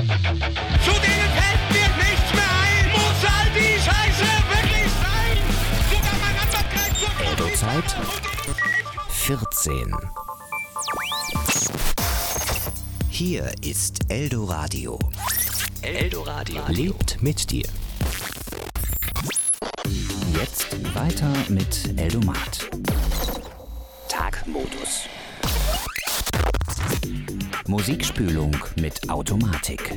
Zu denen fällt mir nichts mehr ein. Muss all die Scheiße wirklich sein? Sogar mein Anwalt zur Eldo-Zeit 14. Hier ist Eldoradio. Eldoradio lebt mit dir. Jetzt weiter mit Eldomat. Tagmodus. Musikspülung mit Automatik.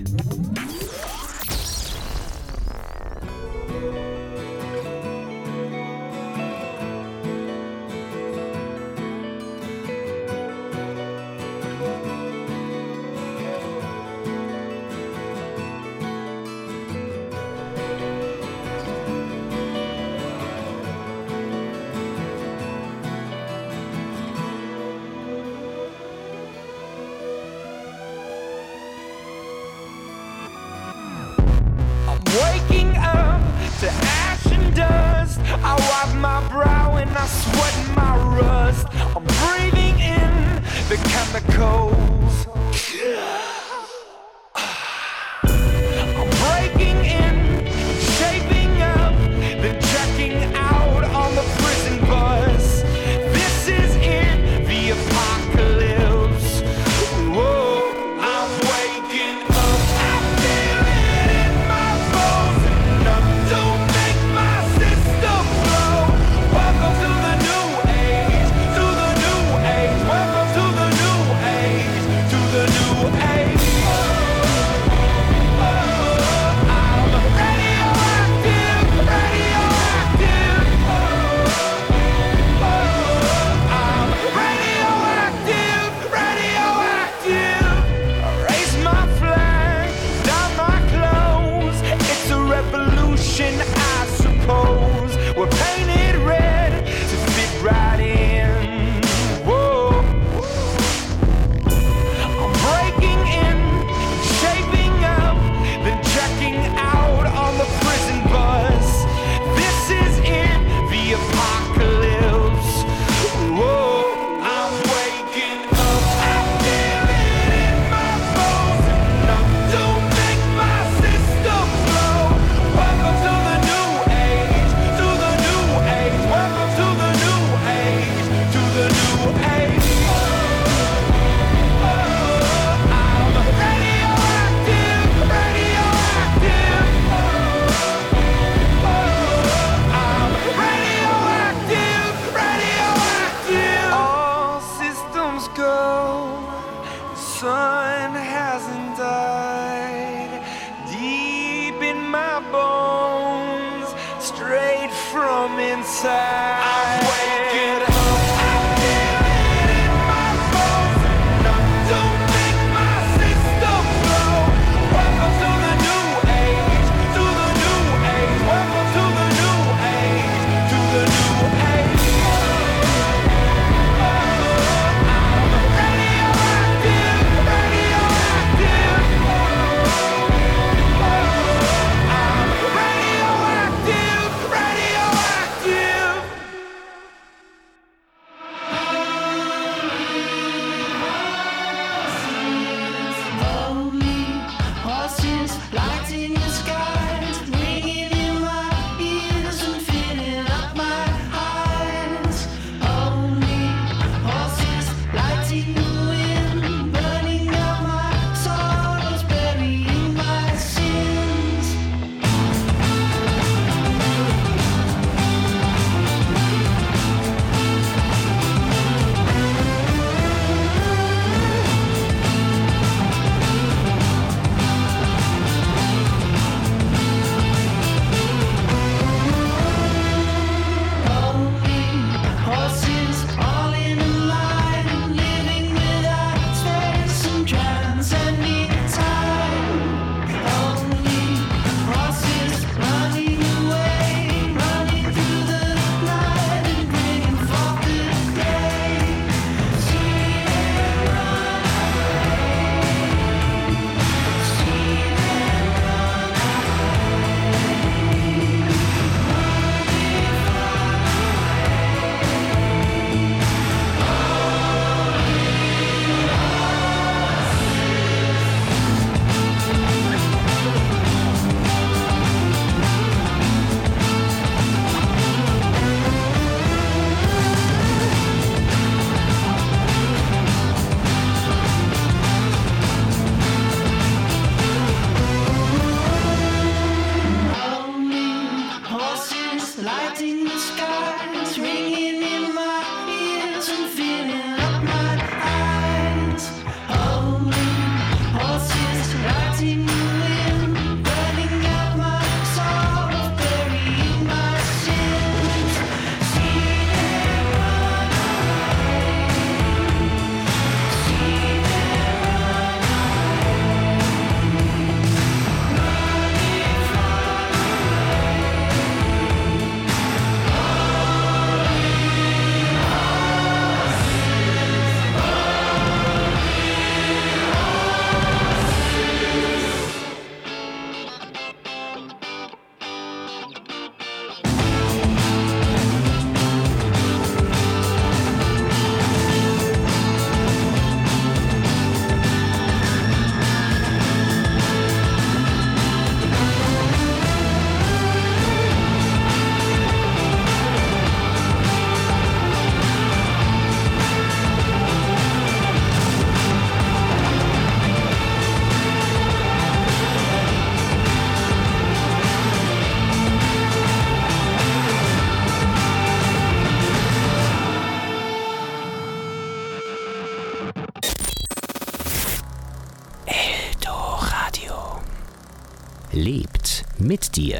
Waking up to ash and dust. I wipe my brow and I sweat my rust. I'm breathing in the chemicals. I'm breaking in, shaping up, then checking out on the prison bus. This is it, the apocalypse. Whoa, I'm waking up. I feel it in my bones, enough to make my system blow. Welcome to the new age, to the new age. Welcome to the new age, to the new age. I'm radioactive, radioactive. I'm radioactive, radioactive. I raise my flag, down my clothes. It's a revolution, I suppose. We're painted red to fit right in. Whoa. I'm breaking in, shaping up, then checking out on the prison bus. This is it, the apocalypse. Whoa, I'm waking up. I feel it in my bones, enough to make my system blow. Welcome to the new age, to the new age. Welcome to the new age, to the new age. I'm radioactive, radioactive. I'm radioactive, radioactive. All systems go. The sun hasn't died. Deep in my bones, straight from inside. I'm waking up. I feel it in my bones, enough to make my system blow. Welcome to the new age, to the new age. Welcome to the new age, to the new age. I'm radioactive, radioactive. I'm radioactive, radioactive. lebt mit dir.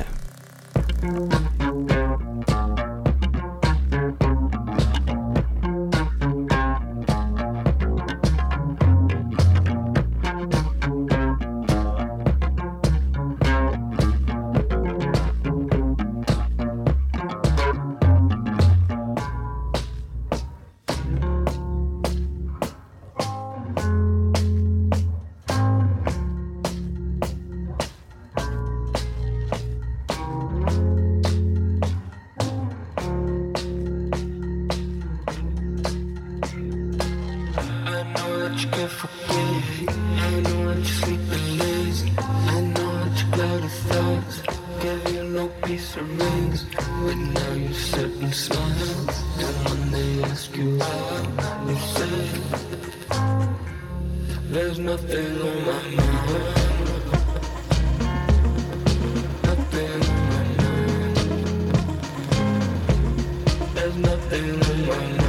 There's nothing on my mind. Nothing on my mind. There's nothing on my mind.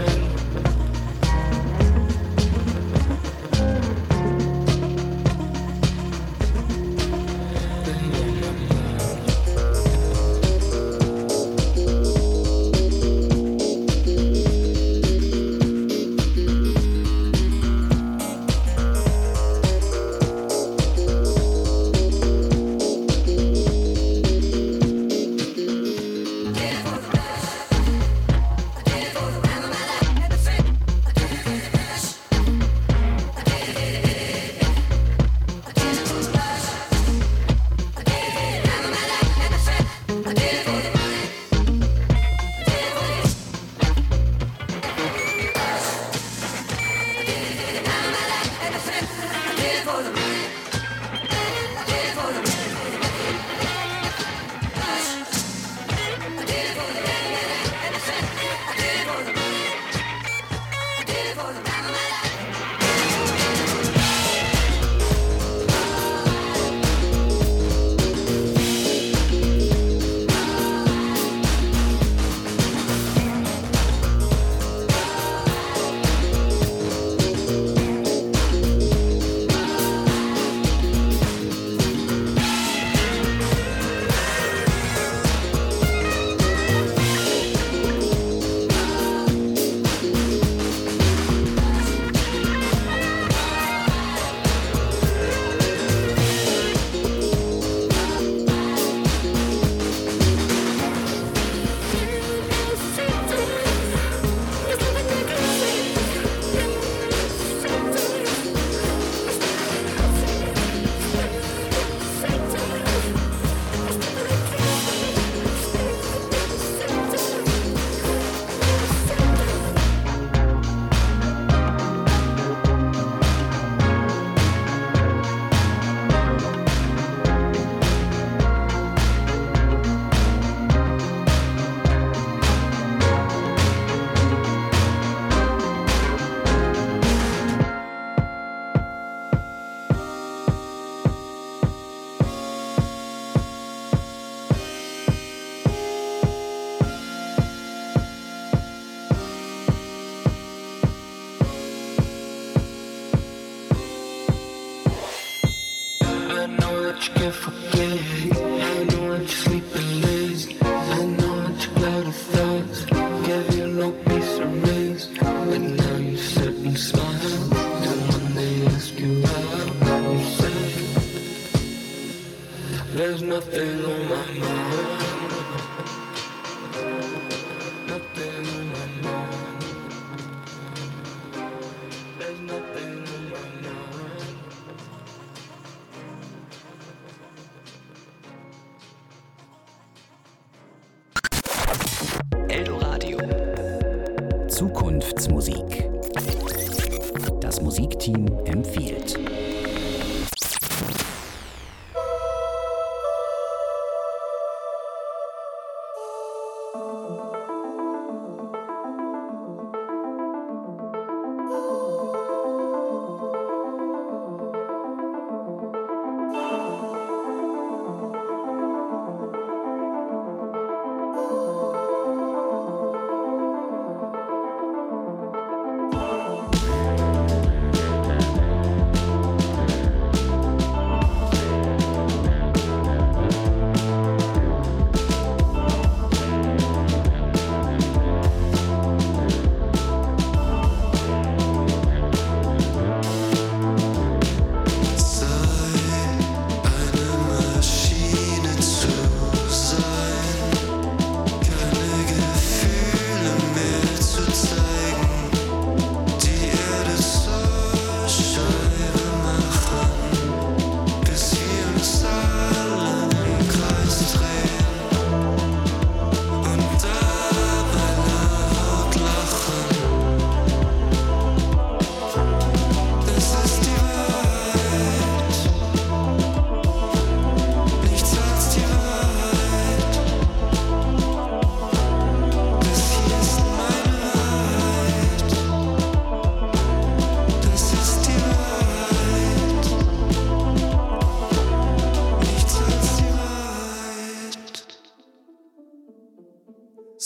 There's nothing on my mind. Nothing on my mind. There's nothing on my mind. Eldoradio. Zukunftsmusik. Das Musikteam empfiehlt.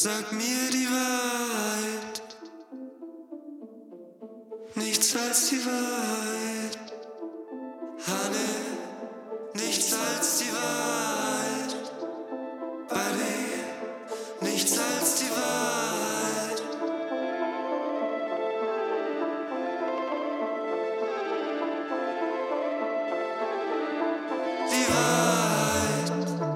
Sag mir die Wahrheit, nichts als die Wahrheit. Hanne, nichts als die Wahrheit. Buddy, nichts als die Wahrheit. Die Wahrheit.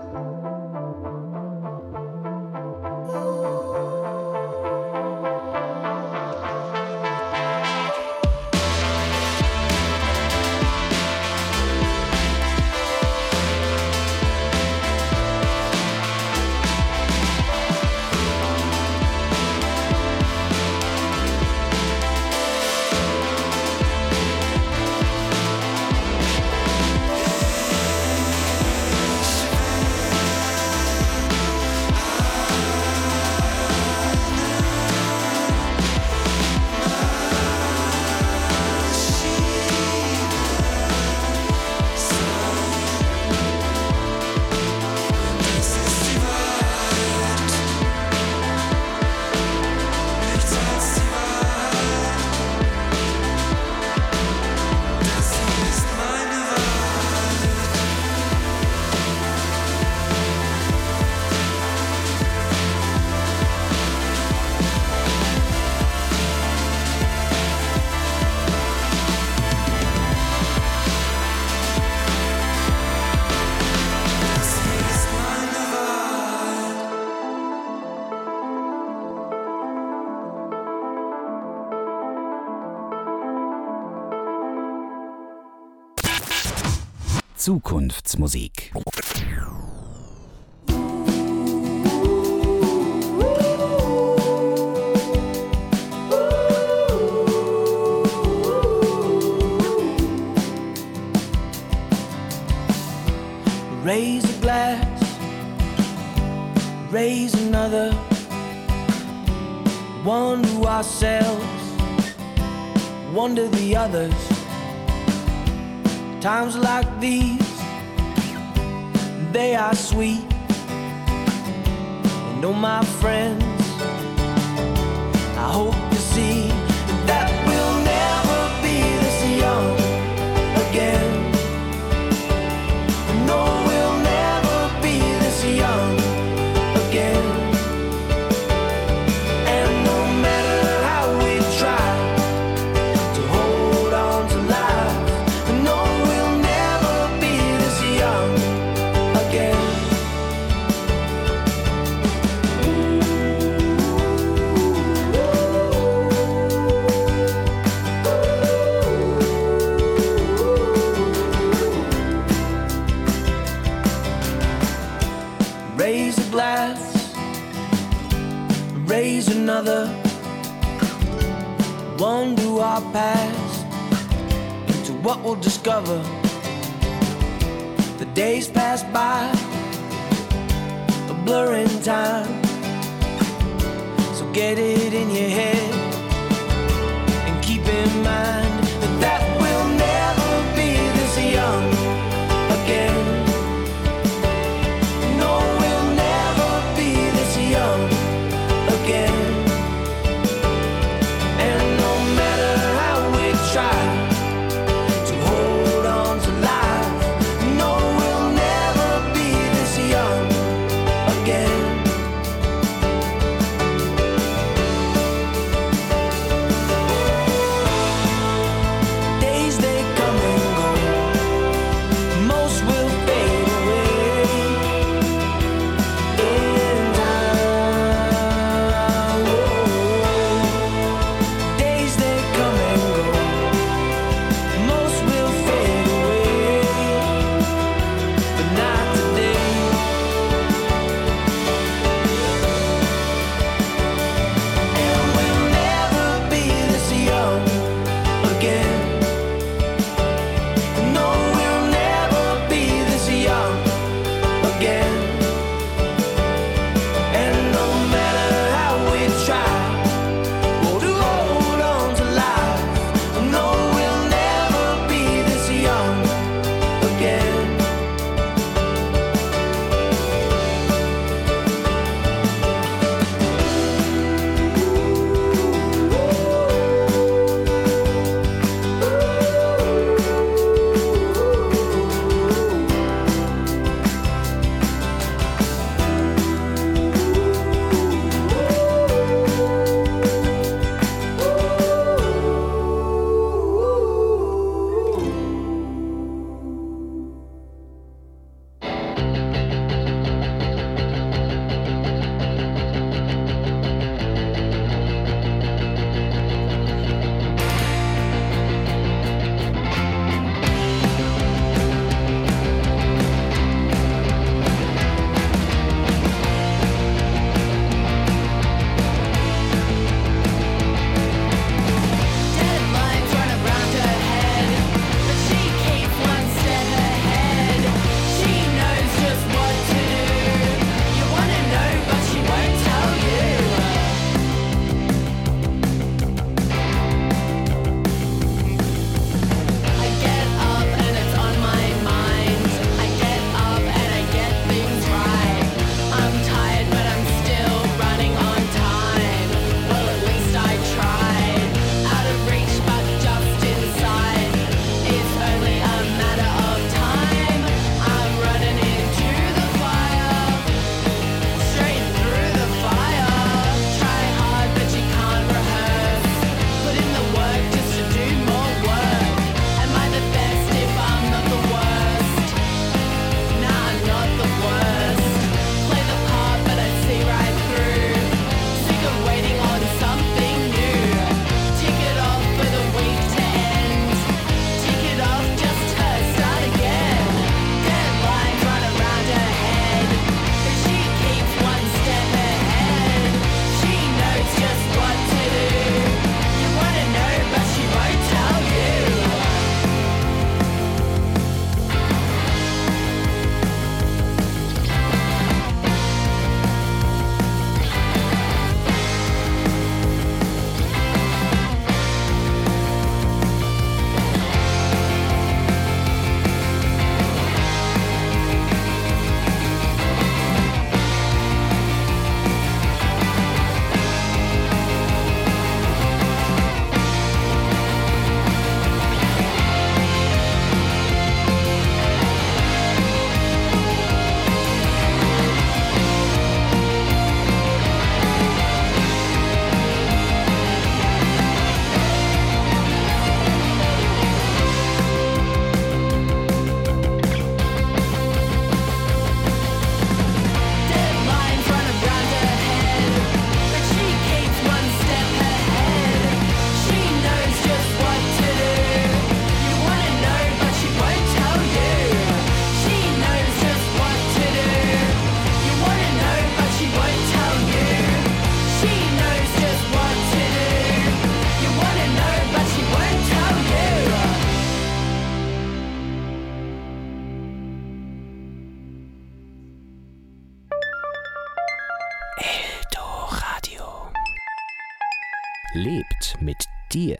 Zukunftsmusik. Raise a glass, raise another. One to ourselves, one to the others. Times like these, they are sweet. And oh my friends, I hope to see that we'll never be this young again. No, we'll never be this young again. And no matter how we try to hold on to life, no, we'll never be this young again. Raise a glass, raise another. One to our past, and to what we'll discover. The days pass by, a blur in time. So get it in your head and keep in mind that we'll never be this young again. No, we'll never be this young again. And no matter how we try to hold on to life, no, we'll never be this young again. Eldoradio. Lebt mit dir.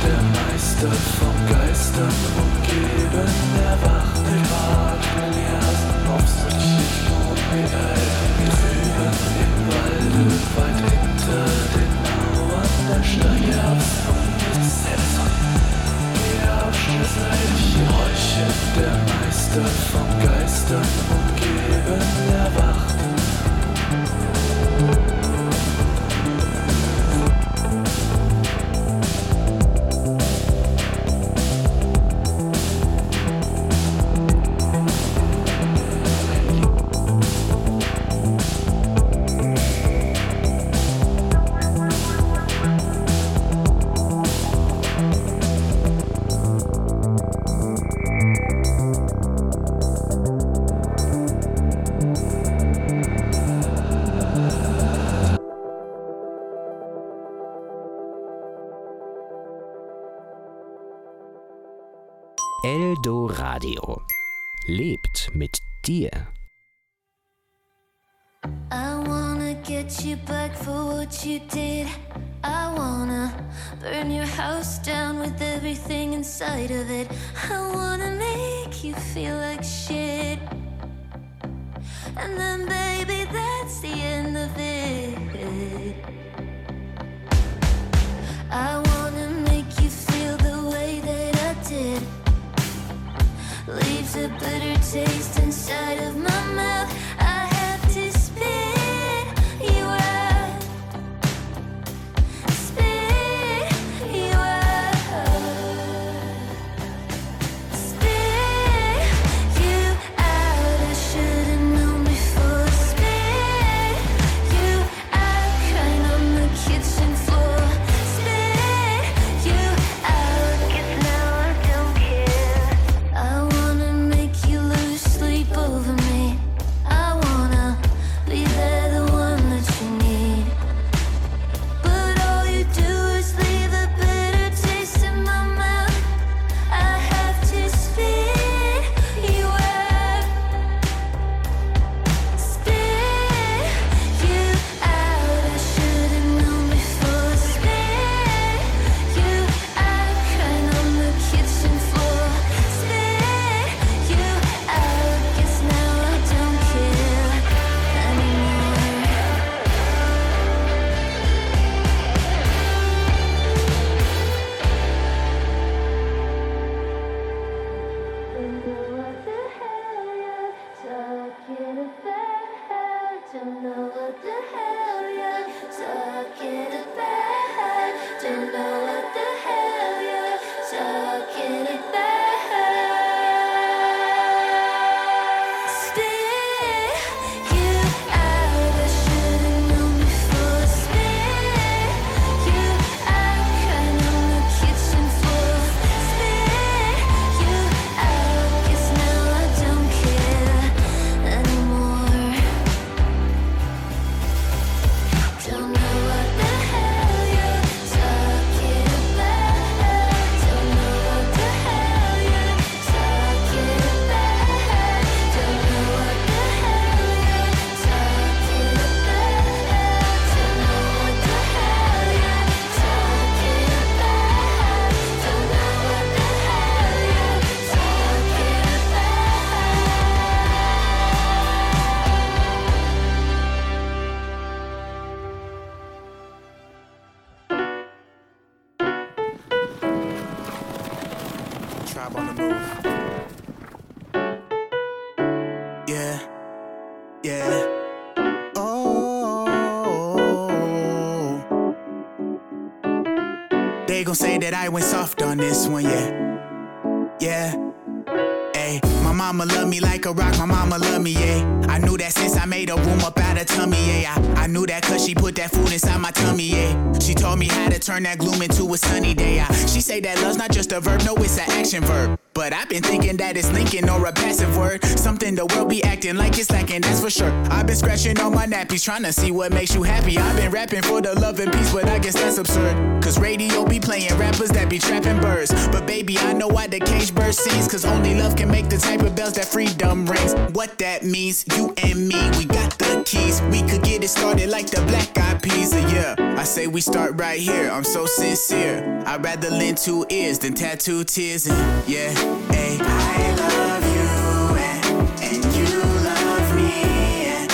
Geister vom Geistern umgeben, erwachte Grad, Eldoradio lebt mit dir. I wanna get you back for what you did. I wanna burn your house down with everything inside of it. I wanna make you feel like shit. And then baby, that's the end of it. I wanna make you feel the way that I did. Leaves a bitter taste inside of my mouth. I have to spit you out. Spit you out. Spit you out. I should've known before. Spit you out. Crying on the kitchen floor. Spit you out. 'Cause now I don't care. I wanna make you lose sleep over me. I wanna be there, the one that you need. But all you do is leave a bitter taste in my mouth. I have to spit you out. Spit you out. I should've known before. Spit you out. Crying on the kitchen floor. Spit you out. Guess now I don't care anymore. Don't know what the hell you're talking about. Don't know what the hell you're talking about. Don't know what the hell you're talking about. Spit you out. I should've known before. Spit you out. Crying on the kitchen floor. Spit you out. Guess now I don't care anymore. Don't know what the hell you're talking about. Don't know what the hell you're talking about. Don't know what the hell you're talking about. Don't know what the hell you're talking about. Don't know what the hell you're Tribe on the move. Yeah, yeah. Oh, they gon' say that I went soft on this one, yeah, yeah. Ay, my mama love me like a rock, my mama love me, yeah. I knew that since I made a room up out of tummy, yeah. I knew that cause she put that food inside my tummy, yeah. She taught me how to turn that gloom into a sunny day, yeah. She say that love's not just a verb, no, it's an action verb. But I've been thinking that it's linking or a passive word. Something the world be acting like it's lacking, that's for sure. I've been scratching on my nappies, trying to see what makes you happy. I've been rapping for the love and peace, but I guess that's absurd. Cause radio be playing rappers that be trapping birds. But baby, I know why the cage bird sings. Cause only love can make the type of bells that freedom rings. What that means, you and me, we got the keys. We could get it started like the Black Eyed Peas, yeah. I say we start right here, I'm so sincere. I'd rather lend 2 ears than tattoo tears, and yeah, ay. I love you and you love me, and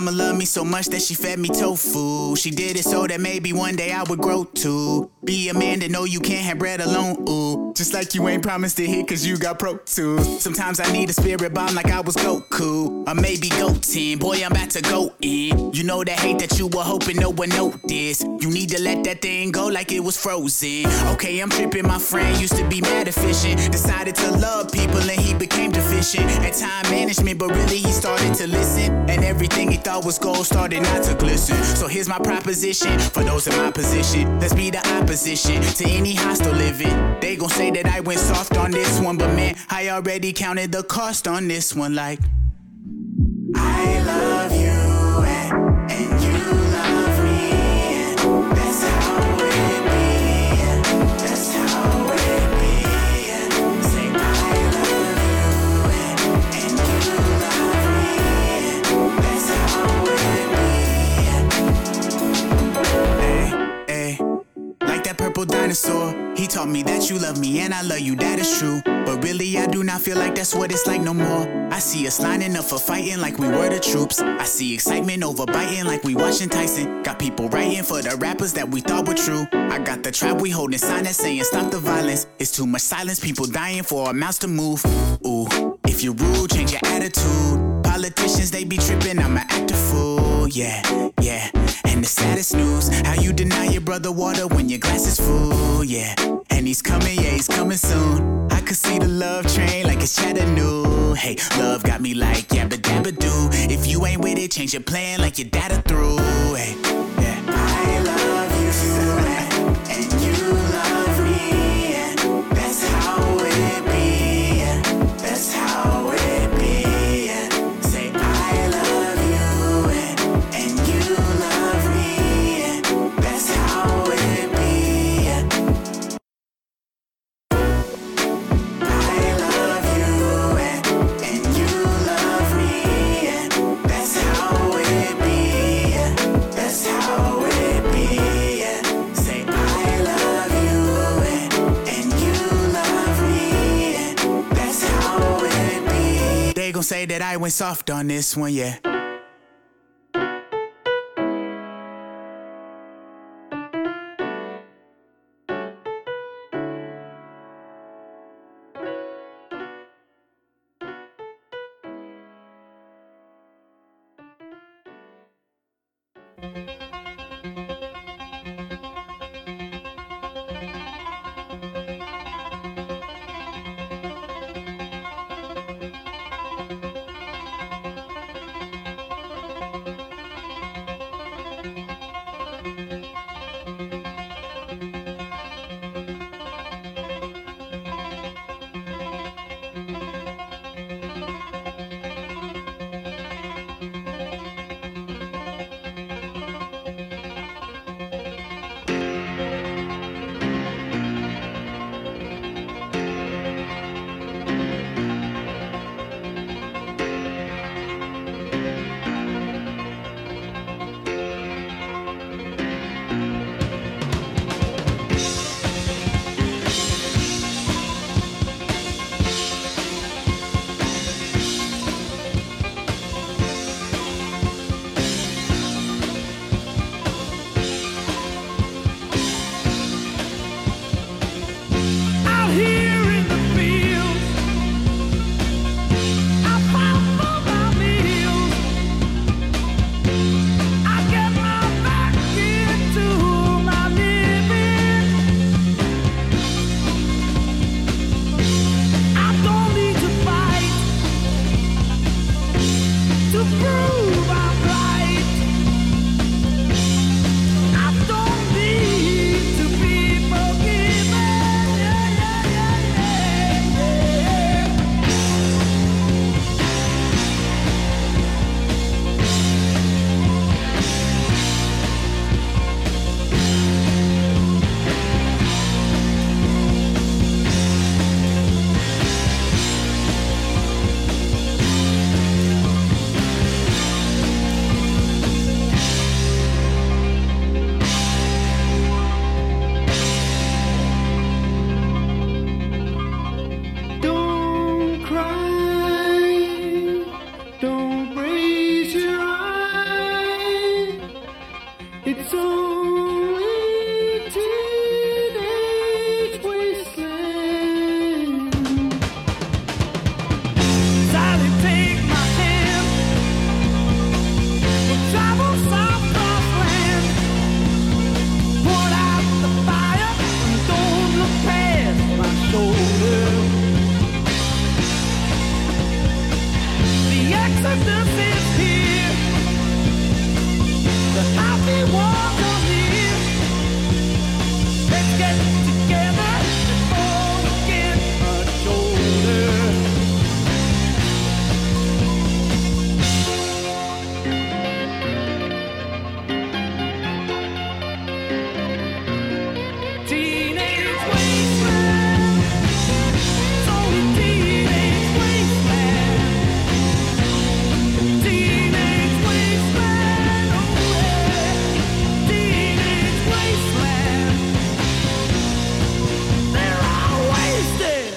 mama loved me so much that she fed me tofu. She did it so that maybe one day I would grow to be a man to know you can't have bread alone, ooh. Just like you ain't promised to hit cause you got Pro Tools. Sometimes I need a spirit bomb like I was Goku. Or maybe Goten, boy I'm about to go in. You know that hate that you were hoping no one noticed. You need to let that thing go like it was frozen. Okay, I'm tripping, my friend used to be mad efficient. Decided to love people and he became deficient at time management, but really he started to listen. And everything he thought was gold started not to glisten. So here's my proposition for those in my position. Let's be the opposition to any hostile living. They gon' say that I went soft on this one, but man, I already counted the cost on this one. Like, I love you and you love me, and that's how it be. That's how it be. Say I love you and you love me, and that's how it be. Hey, like that purple dinosaur. He taught me that you love me and I love you, that is true. But really I do not feel like that's what it's like no more. I see us lining up for fighting like we were the troops. I see excitement over biting like we watching Tyson. Got people writing for the rappers that we thought were true. I got the trap we holding sign that saying stop the violence. It's too much silence, people dying for our mouths to move. Ooh, if you're rude, change your attitude. Politicians, they be tripping, I'm an actor fool. Yeah, yeah. And the saddest news, how you deny your brother water when your glass is full. Yeah, and he's coming, yeah, he's coming soon. I could see the love train like it's Chattanooga. Hey, love got me like yabba dabba doo. If you ain't with it, change your plan like your data through. Hey, yeah. I love you and you love me, and that's how it be. That's how it be. Say I love you and you love me, and that's how it be. I love you and you love me, and that's how it be. That's how it be. Say I love you and you love me, and that's how it be. They gon' say that I went soft on this one, yeah. business is here. The happy ones are here. Let's get together and forget our shoulder. Teenage wasteland. It's only teenage wasteland. Teenage wasteland. Oh yeah. Teenage wasteland. They're all wasted.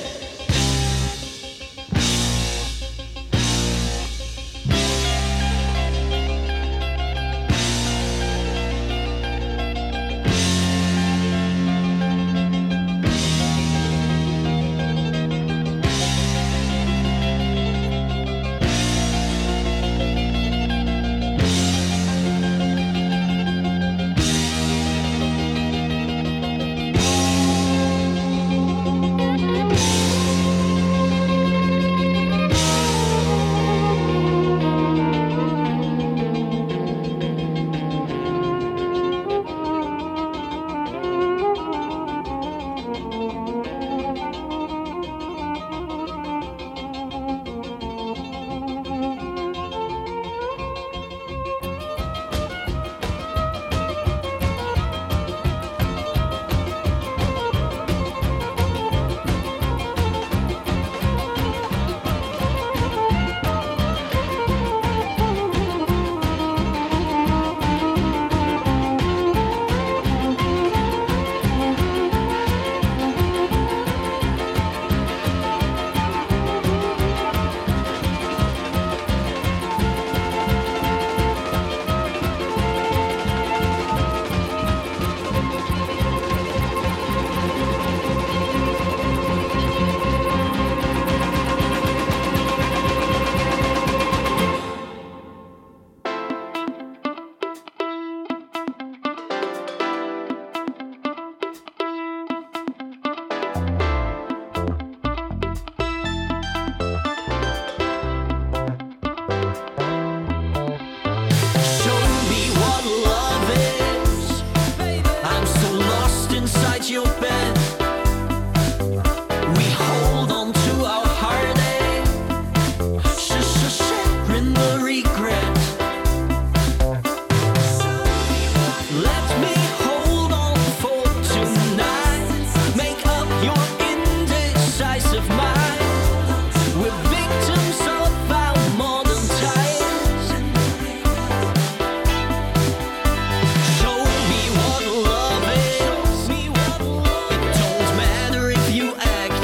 Show me what love is. I'm so lost inside your bed. We hold on to our heartache, sharing the regret. Let me hold on for tonight. Make up your indecisive mind. We're victims of our modern times. Show me what love is. It don't matter if you act.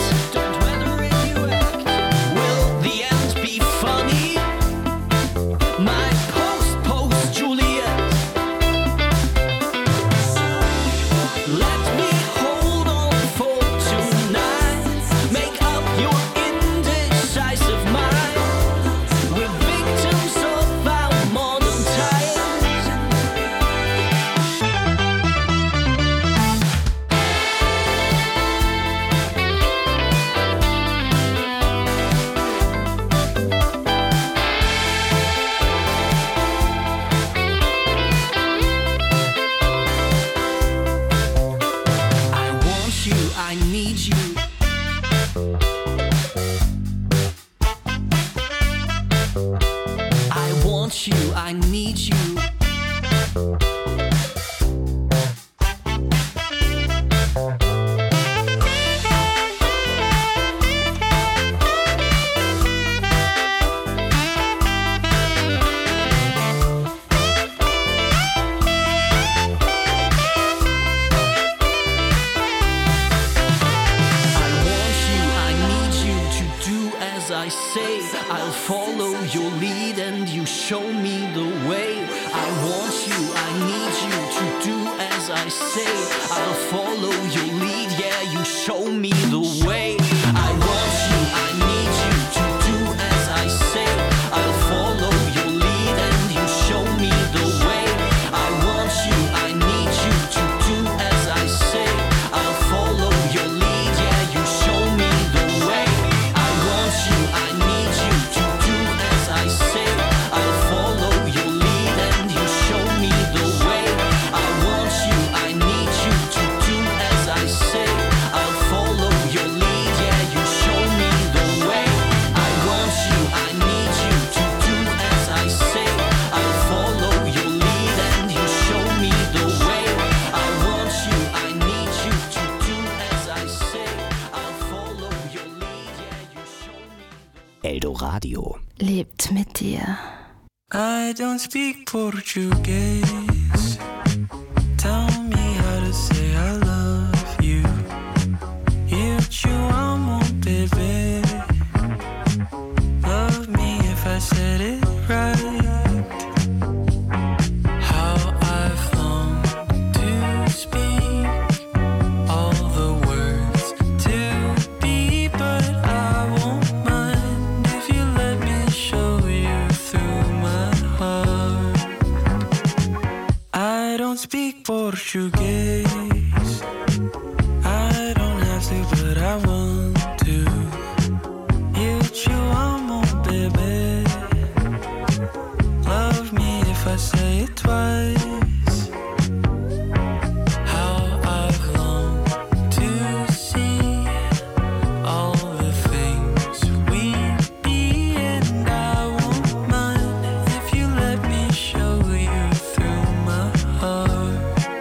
Will the end be funny? My post Juliet. Let me hold on for tonight. Make up your indecisive mind. We're victims of our modern times. I want you, I need you. I want you, I need you. I say, I'll follow your lead and you show me the way. I want you, I need you to do as I say. I'll follow your lead, yeah, you show me the way. I want you, I need you to do as I say. I'll follow your lead and you show me the way. I want you, I need you to do as I say. I'll follow your lead, yeah, you show me the way. I want you, I need you to do as I say. Eldoradio. Lebt mit dir. I don't speak Portuguese. Tell me how to say I love you. Eu te amo, baby. Love me if I said it right. How I've longed to speak all the words to be, but I won't mind if you let me show you through my heart. I don't speak Portuguese. I don't have to, but I want to. Eu te amo, baby. Love me if I say it twice. How I've longed to see all the things we'd be, and I won't mind if you let me show you through my heart.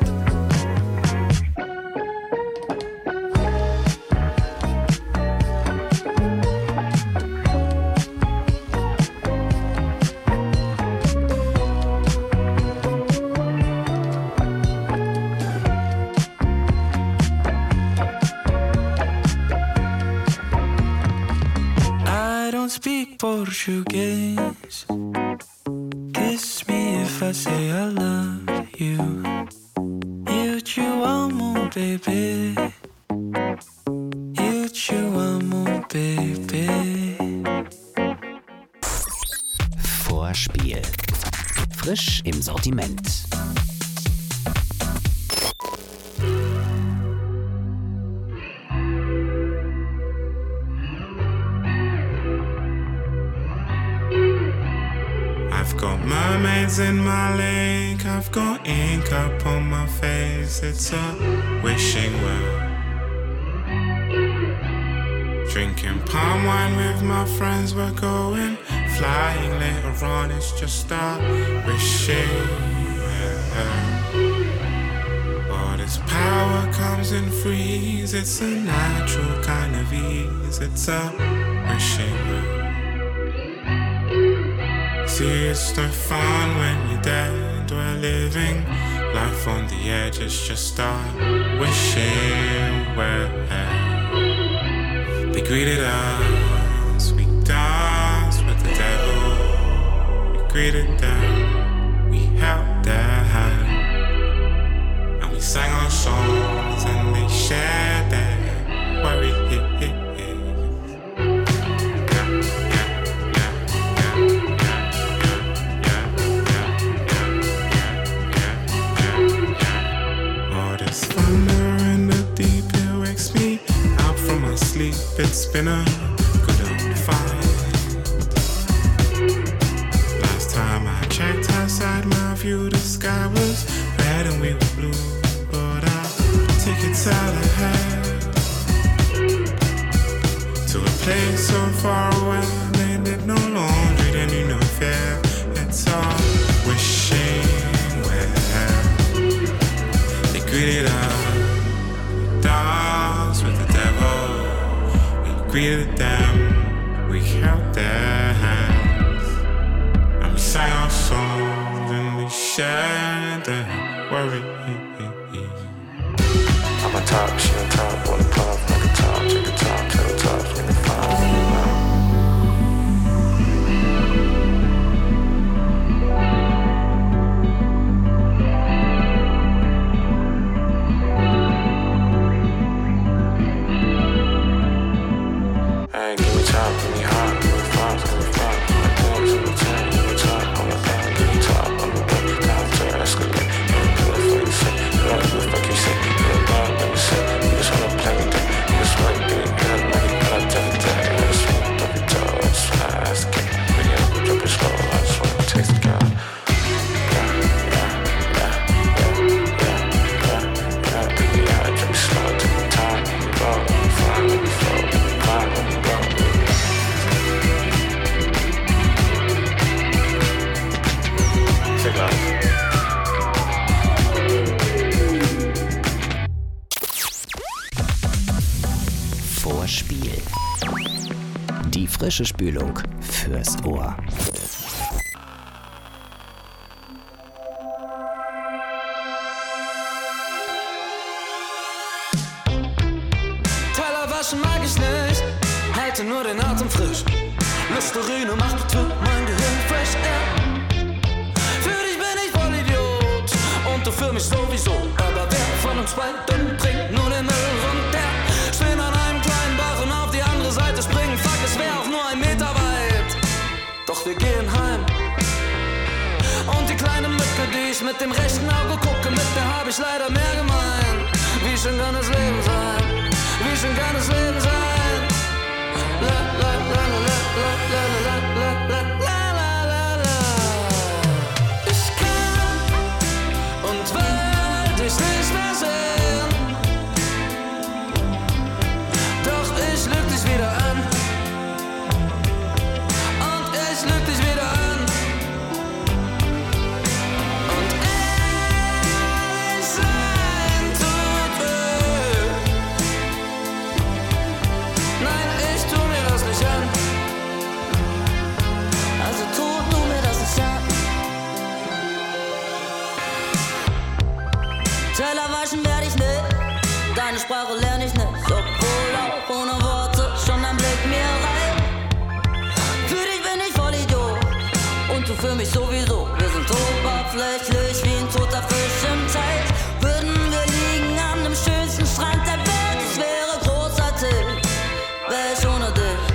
I don't speak Portuguese. Kiss me if I say I love you. Eu te amo, baby. Eu te amo, baby. Vorspiel. Frisch im Sortiment. I've got mermaids in my lake, I've got ink up on my face, it's a wishing well. Drinking palm wine with my friends, we're going flying later on, it's just a wishing well. All this power comes in threes, it's a natural kind of ease, it's a wishing well. See, it's no fun when you're dead. We're living life on the edge. It's just a wishing well. They greeted us. We danced with the devil. We greeted them. We held their hand. And we sang our songs and they shared their worries. It's been a good fight. Last time I checked outside my view, the sky was red and we were blue. But I'll take it out ahead to a place so far away. They did no laundry, they knew no fear. It's all wishing well. They greeted us, danced with the devil. Greeted them, we held their hands, and we sang our songs and we shared their worries. I'm on top, she on top, wanna pop, like a top, take a top, tell the top, make it fine. Die frische Spülung fürs Ohr. Teller waschen mag ich nicht, halte nur den Atem frisch. Listerine macht mein Gehirn fresh air. Für dich bin ich voll Idiot und du für mich sowieso. Aber wer von uns beiden bringt nur den Müll runter? Stehen an einem kleinen Bach und auf die andere Seite springen. Fuck, es wär auch nur 1 Meter weit. Doch wir gehen heim. Und die kleine Mücke, die ich mit dem rechten Auge gucke, mit der hab ich leider mehr gemein. Wie schön kann das Leben sein? Wie schön kann das Leben sein? La la la la la la la la la la la la. Ich kann und will dich nicht mehr sehen. Doch ich lüg dich wieder an. Und ich lüg dich wieder an. Und ehrlich sein tut weh. Nein, ich tu mir das nicht an. Also tu mir das nicht an. Teller waschen werd ich nicht, deine Sprache lern ich nicht. Obwohl auch ohne Worte schon ein Blick mir reicht. Für dich bin ich voll Idiot und du für mich sowieso. Wir sind oberflächlich wie ein toter Fisch im Teich. Würden wir liegen an dem schönsten Strand der Welt, es wäre großartig, wär ich ohne dich.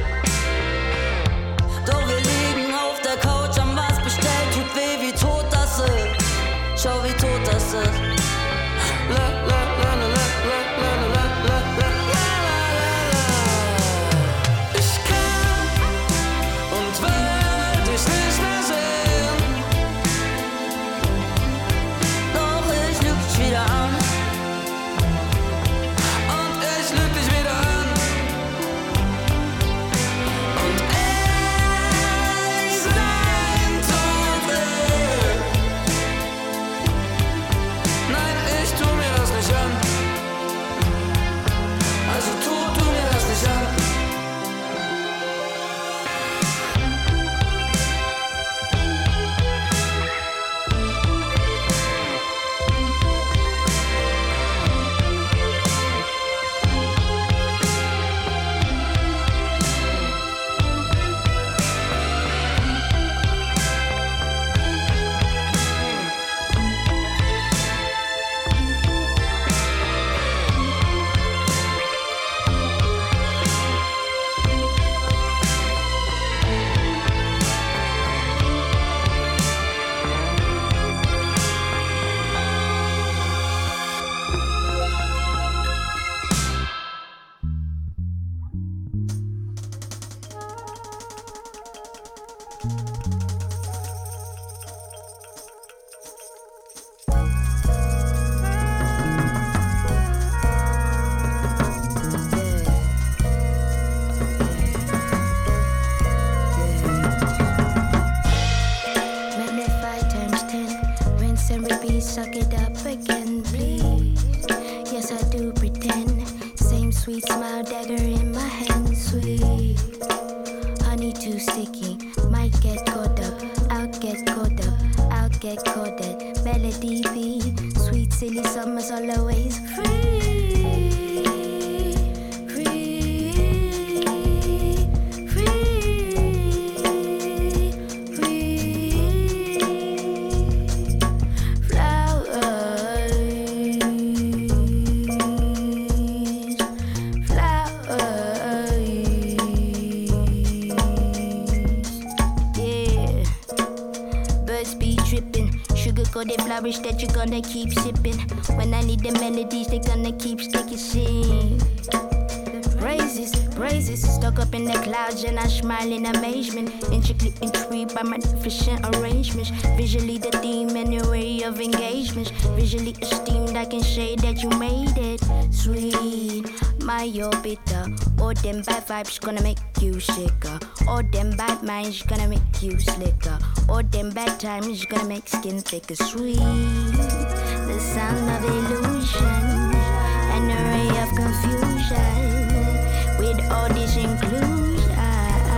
Doch wir liegen auf der Couch, haben was bestellt, tut weh, wie tot das ist. Schau, wie tot das ist. La la la la la la la la la la la. Ich kann und will dich nicht mehr sehen. Doch ich lüg dich wieder an. Und ich lüg dich wieder an. Und ehrlich sein tut weh. Nein, ich tu mir das nicht an. Also tu mir das nicht an. Magnify times 10, rinse and repeat, suck it up again, please. Yes, I do pretend. Same sweet smile, dagger in my hand, sweet. Honey too sticky, might get caught up, I'll get caught up, I'll get caught at melody B. Sweet silly summers all always free. They flourish that you're gonna keep sipping. When I need the melodies, they're gonna keep sticking sing. Praises, stuck up in the clouds and I smile in amazement. Intricately intrigued by magnificent arrangements. Visually the theme and the way of engagements. Visually esteemed, I can say that you made it. Sweet, my or bitter. All them bad vibes gonna make you sicker. All them bad minds gonna make you slicker. All them bad times gonna make skin thicker. Sweet, the sound of illusion, an array of confusion. With all this inclusion,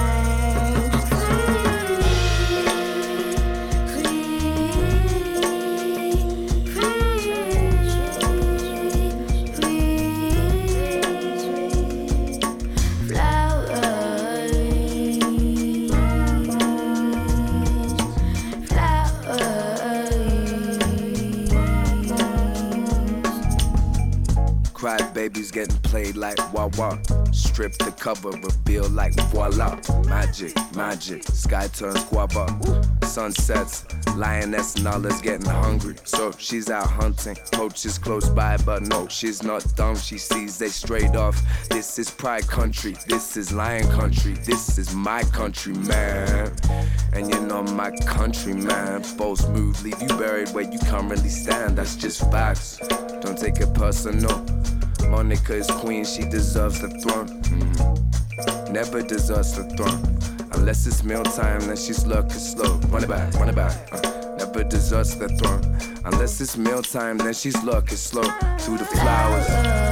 baby's getting played like wah-wah. Strip the cover, reveal like voila. Magic, magic, sky turns guava. Sunsets, lioness and all is getting hungry. So she's out hunting, poachers close by, but no, she's not dumb. She sees they straight off. This is pride country, this is lion country, this is my country, man. And you know my country, man. Bold move, leave you buried where you currently stand. That's just facts. Don't take it personal. Monica is queen, she deserves the throne. Never deserves the throne. Unless it's mealtime, then she's lurking slow. Run it back, run it back. Never deserves the throne. Unless it's mealtime, then she's lurking slow through the flowers.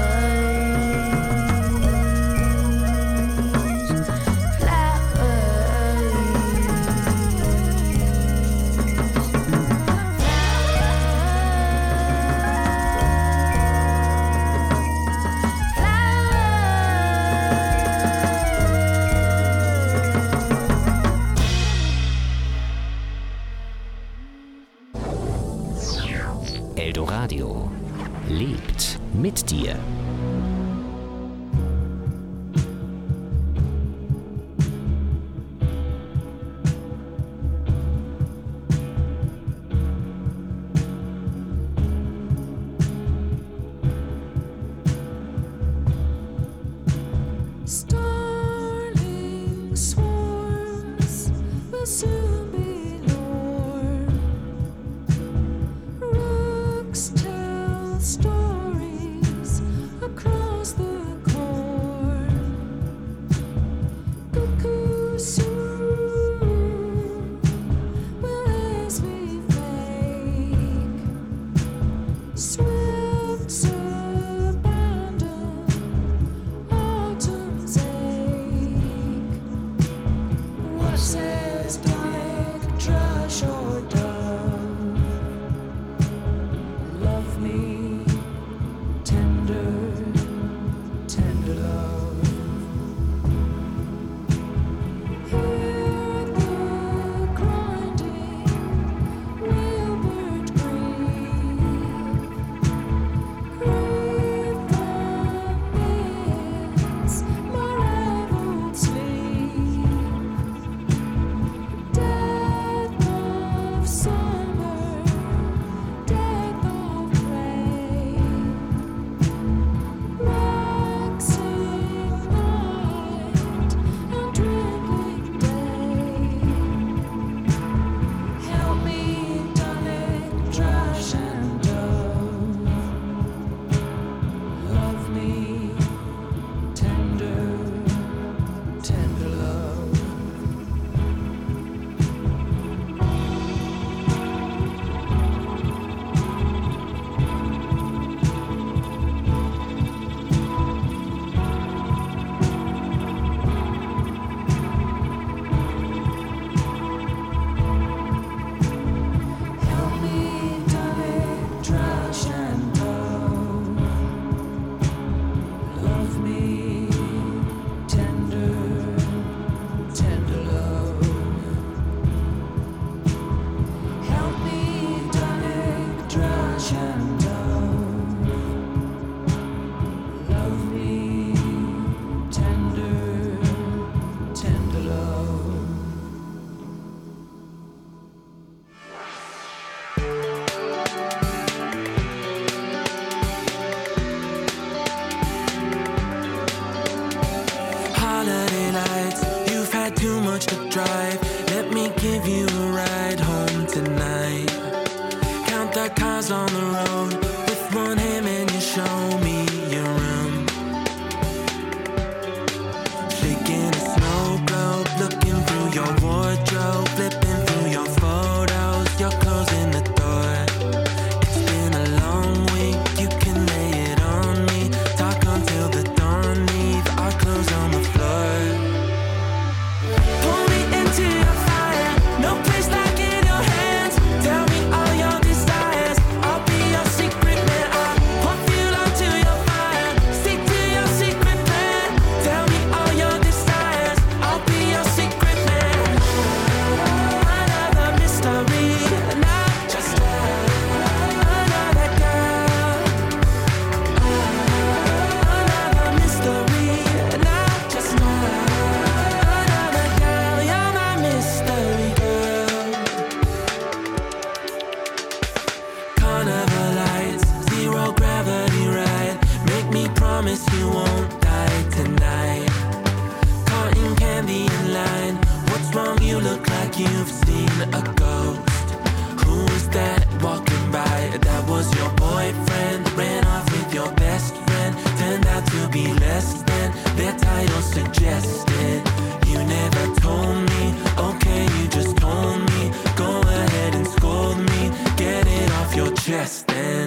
Eldoradio lebt mit dir. Starling swarms will soon be lord. Rooks tell stories across the corn. Cuckoo soon will as we fake. Swifts abandon autumn's ache. What says like trash or dove? Love me, tender, tender love. stand.